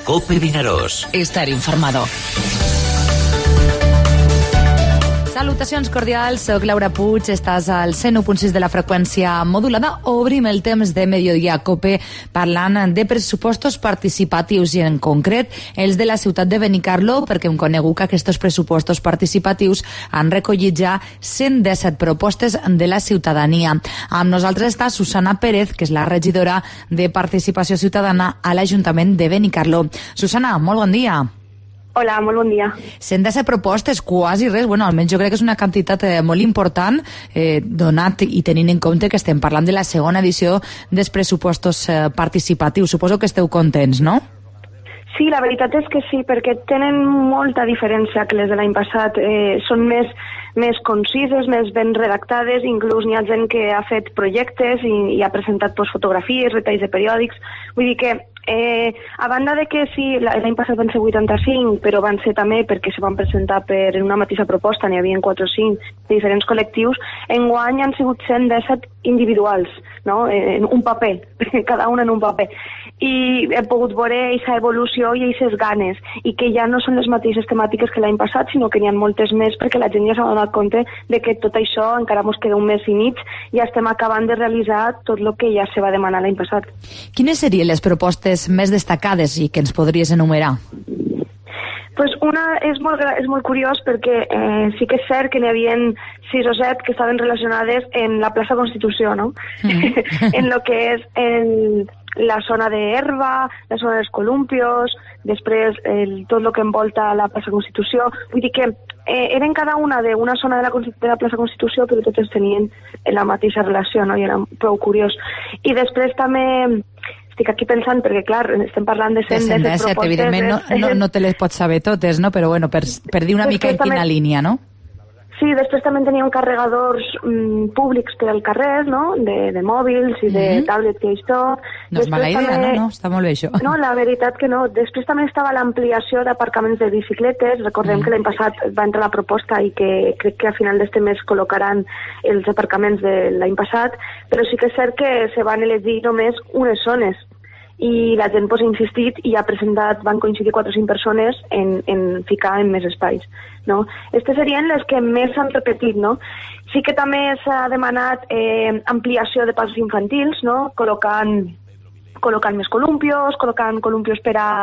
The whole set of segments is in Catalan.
COPE Vinaròs. Estar informado. Salutacions cordials, soc Laura Puig, estàs al 101.6 de la freqüència modulada. Obrim el temps de Mediodía COPE parlant de pressupostos participatius i en concret els de la ciutat de Benicarló, perquè hem conegut que aquests pressupostos participatius han recollit ja 117 propostes de la ciutadania. Amb nosaltres està Susana Pérez, que és la regidora de Participació Ciutadana a l'Ajuntament de Benicarló. Susana, molt bon dia. Hola, molt bon dia. 117 propostes, quasi res, bueno, almenys jo crec que és una quantitat molt important, donat i tenint en compte que estem parlant de la segona edició dels pressupostos participatius. Suposo que esteu contents, no? Sí, la veritat és que sí, perquè tenen molta diferència que les de l'any passat. Són més concises, més ben redactades, inclús n'hi ha gent que ha fet projectes i ha presentat fotografies, retalls de periòdics. Vull dir que, a banda de que sí, l'any passat van ser 85, però van ser també perquè se van presentar per una mateixa proposta, n'hi havia 4 o 5 de diferents col·lectius, enguany han sigut 117 individuals, no? En un paper, cada una en un paper. I he pogut veure aquesta evolució i aquestes ganes, i que ja no són les mateixes temàtiques que l'any passat, sinó que n'hi ha moltes més, perquè la gent ja s'ha donat compte de que tot això encara ens queda un mes i mig, i ja estem acabant de realitzar tot el que ja se va demanar l'any passat. Quines serien les propostes més destacades i que ens podries enumerar? Pues una és molt curiós perquè sí que és cert que n'hi havia 6 o 7 que estaven relacionades en la plaça Constitució, no? En lo que és la zona de herba, la zona dels columpios, després tot el que envolta la plaça Constitució. Vull dir que eren cada una d'una zona de la plaça Constitució, però totes tenien la mateixa relació, no? I era prou curiós. I després també estic aquí pensant, perquè clar, estem parlant de 117 propostes. Evidentment no te les pots saber totes, no? Però bueno, per dir una mica en quina línia, no? Sí, després també teníem carregadors públics per al carrer, no? De mòbils i de tablets i això. No és mala idea, no? Està molt bé això. No, la veritat que no. Després també estava l'ampliació d'aparcaments de bicicletes. Recordem que l'any passat va entrar la proposta i que crec que a final d'este mes col·locaran els aparcaments de l'any passat, però sí que és cert que se van elegir només unes zones. I la gent ha insistit i ha presentat, van coincidir 4 o 5 persones en ficar en més espais, no? Aquestes serien les que més s'han repetit, no? Sí que també s'ha demanat ampliació de passos infantils, no? Col·locant més columpios, col·locant columpios per a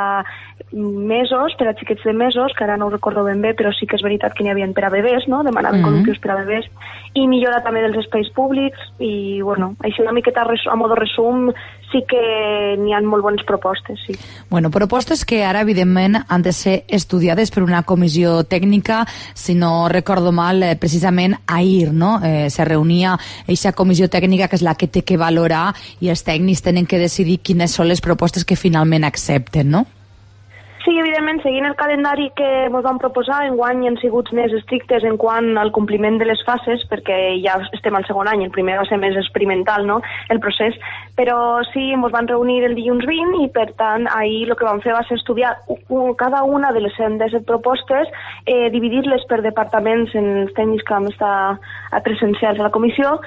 mesos, per a xiquets de mesos, que ara no ho recordo ben bé, però sí que és veritat que n'hi havia per a bebès, no? Demanaven columpios per a bebès, i millora també dels espais públics, i bueno, així una miqueta a modo resum, sí que n'hi ha molt bones propostes, sí. Bueno, propostes que ara, evidentment, han de ser estudiades per una comissió tècnica, si no recordo mal, precisament ahir, no? Se reunia aquesta comissió tècnica que és la que té que valorar i els tècnics tenen que decidir quines són les propostes que finalment accepten, no? Sí, evidentment, seguint el calendari que ens vam proposar, enguany han sigut més estrictes en quant al compliment de les fases, perquè ja estem al segon any, el primer va ser més experimental, no?, el procés, però sí, ens van reunir el dilluns 20 i, per tant, ahir el que vam fer va ser estudiar cada una de les 117 propostes, dividir-les per departaments en els tècnics que vam estar presencials a la comissió,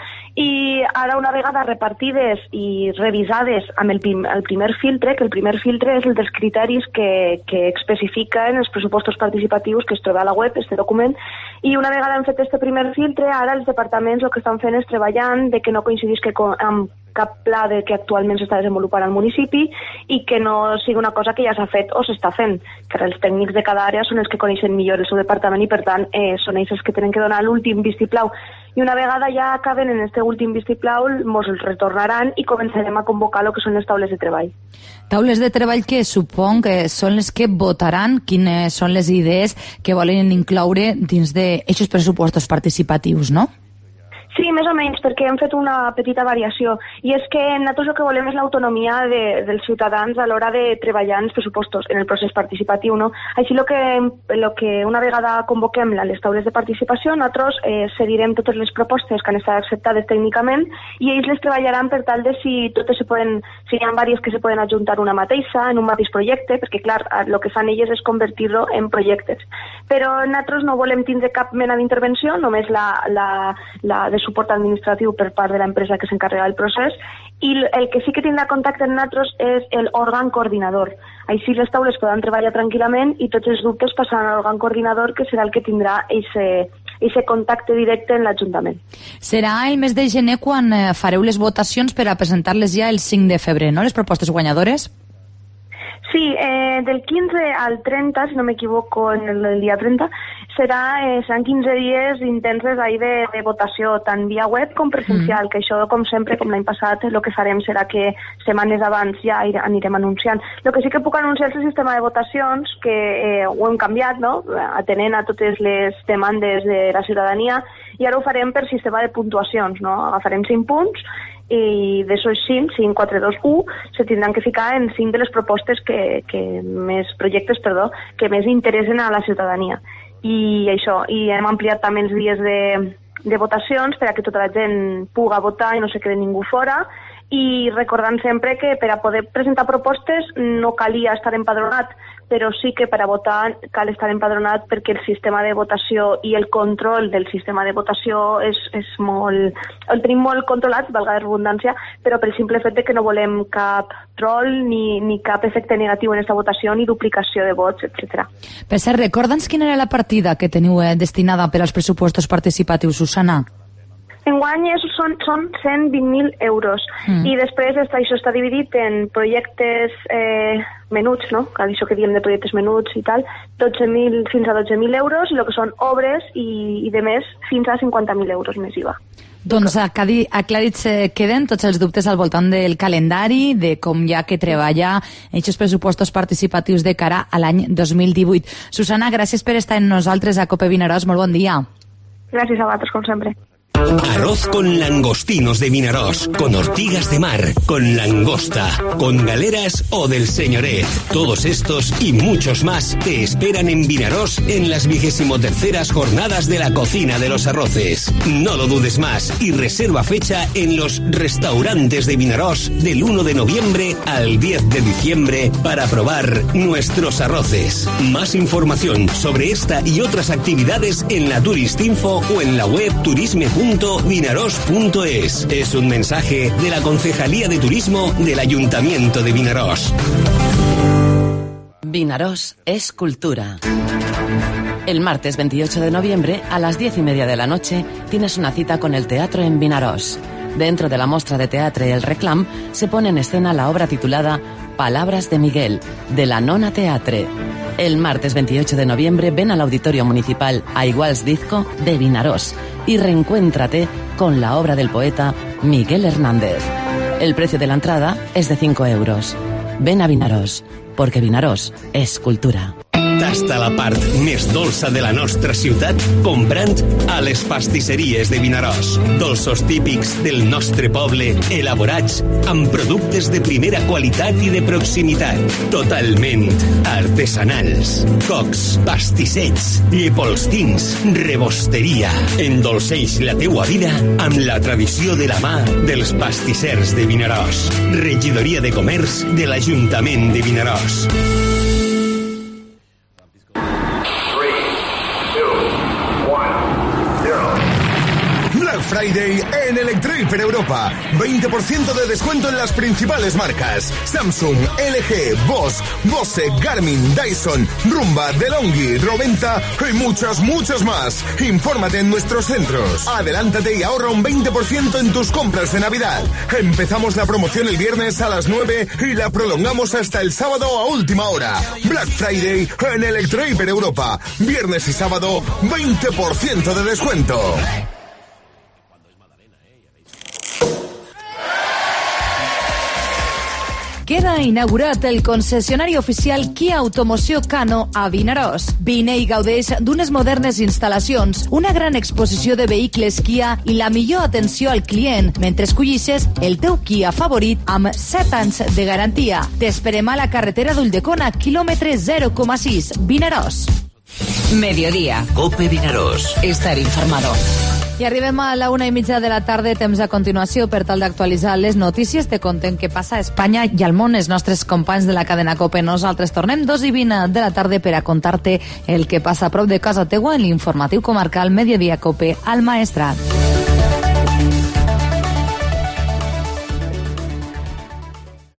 i ara una vegada repartides i revisades amb el primer filtre, que el primer filtre és el dels criteris que especifiquen els pressupostos participatius que es troba a la web, este document, i una vegada hem fet este primer filtre, ara els departaments el que estan fent és treballant de que no coincidisca amb cap pla que actualment s'està desenvolupant al municipi i que no sigui una cosa que ja s'ha fet o s'està fent, que els tècnics de cada àrea són els que coneixen millor el seu departament i per tant són ells els que tenen que donar l'últim vistiplau. I una vegada ja acaben en este últim vistiplau, ens el retornaran i començarem a convocar el que són les taules de treball. Taules de treball que supon que són les que votaran quines són les idees que volen incloure dins d'aquests pressupostos participatius, no? Sí, més o menys, perquè hem fet una petita variació. I és que nosaltres el que volem és l'autonomia dels ciutadans a l'hora de treballar en els pressupostos, en el procés participatiu, no? Així el que una vegada convoquem les taules de participació, nosaltres cedirem totes les propostes que han estat acceptades tècnicament i ells les treballaran per tal de si totes si hi ha diverses que se poden adjuntar una mateixa, en un mateix projecte, perquè clar, el que fan elles és convertir-lo en projectes. Però nosaltres no volem tindre cap mena d'intervenció, només la de suport administratiu per part de l'empresa que s'encarrega del procés, i el que sí que tindrà contacte amb nosaltres és l'òrgan coordinador. Així les taules poden treballar tranquil·lament i tots els dubtes passaran a l'òrgan coordinador, que serà el que tindrà aquest contacte directe en l'Ajuntament. Serà el mes de gener quan fareu les votacions per a presentar-les ja el 5 de febrer, no?, les propostes guanyadores? Sí, del 15 al 30, si no m'equivoco, en el dia 30, seran 15 dies intenses de votació, tant via web com presencial, que això, com sempre, com l'any passat, el que farem serà que setmanes abans ja anirem anunciant. El que sí que puc anunciar és el sistema de votacions, que ho hem canviat, no?, atenent a totes les demandes de la ciutadania, i ara ho farem per sistema de puntuacions, no?, agafarem 5 punts, i d'aixòs 5, 4, 2, 1, se tindran que ficar en 5 de les propostes que més interessen a la ciutadania. I això, i hem ampliat també els dies de votacions per a que tota la gent puga votar i no se quede ningú fora, i recordant sempre que per a poder presentar propostes no calia estar empadronat, però sí que per a votar cal estar empadronat, perquè el sistema de votació i el control del sistema de votació és molt... el tenim molt controlat, valga la redundància, però per el simple fet de que no volem cap troll ni cap efecte negatiu en aquesta votació, ni duplicació de vots, etc. Per cert, recorda'ns quina era la partida que teniu destinada per als pressupostos participatius, Susana. Enguany són 120.000 euros i després això està dividit en projectes menuts, no? Això que diem de projectes menuts i tal, 12.000 fins a 12.000 euros, i el que són obres i de més fins a 50.000 euros més IVA. Doncs aclarits queden tots els dubtes al voltant del calendari, de com hi ha que treballar aquests pressupostos participatius de cara a l'any 2018. Susana, gràcies per estar amb nosaltres a Cope Vinaròs. Molt bon dia. Gràcies a vosaltres, com sempre. Arroz con langostinos de Vinaròs, con ortigas de mar, con langosta, con galeras o del señoret. Todos estos y muchos más te esperan en Vinaròs en las 23ª jornadas de la cocina de los arroces. No lo dudes más y reserva fecha en los restaurantes de Vinaròs del 1 de noviembre al 10 de diciembre para probar nuestros arroces. Más información sobre esta y otras actividades en la Turistinfo o en la web turisme.vinaros.es. Es un mensaje de la Concejalía de Turismo del Ayuntamiento de Vinaròs. Vinaròs es cultura. El martes 28 de noviembre, a las 10:30 de la noche, tienes una cita con el teatro en Vinaròs. Dentro de la mostra de teatro El Reclam, se pone en escena la obra titulada Palabras de Miguel, de la Nona Teatre. El martes 28 de noviembre ven al Auditorio Municipal a Iguals Disco de Vinaròs y reencuéntrate con la obra del poeta Miguel Hernández. El precio de la entrada es de 5 euros. Ven a Vinaròs, porque Vinaròs és cultura. Tasta la part més dolça de la nostra ciutat comprant a les pastisseries de Vinaròs. Dolços típics del nostre poble, elaborats amb productes de primera qualitat i de proximitat. Totalment artesanals. Cocs, pastissets, llepolstins, rebosteria. Endolceix la teua vida amb la tradició de la mà dels pastissers de Vinaròs. Regidoria de Comerç de l'Ajuntament de Vinaròs. Friday en Electrohiper Europa. 20% de descuento en las principales marcas: Samsung, LG, Bosch, Bose, Garmin, Dyson, Rumba, DeLonghi, Roventa y muchas más. Infórmate en nuestros centros. Adelántate y ahorra un 20% en tus compras de Navidad. Empezamos la promoción el viernes a las 9 y la prolongamos hasta el sábado a última hora. Black Friday en Electrohiper Europa. Viernes y sábado, 20% de descuento. Queda inaugurat el concessionari oficial Kia Automoció Kano a Vinaròs. Vine i gaudeix d'unes modernes instal·lacions, una gran exposició de vehicles Kia i la millor atenció al client mentre escollixes el teu Kia favorit amb 7 anys de garantia. T'esperem a la carretera d'Ulldecona, quilòmetre 0,6, Vinaròs. Mediodía. Cope Vinaròs. Estar informado. I arribem a la 1:30 de la tarda, temps a continuació per tal d'actualitzar les notícies. Te contem què passa a Espanya i al món. Els nostres companys de la cadena COPE. Nosaltres tornem 2:20 de la tarda per a contar-te el que passa a prop de casa teua en l'informatiu comarcal Mediodía COPE al Maestrat.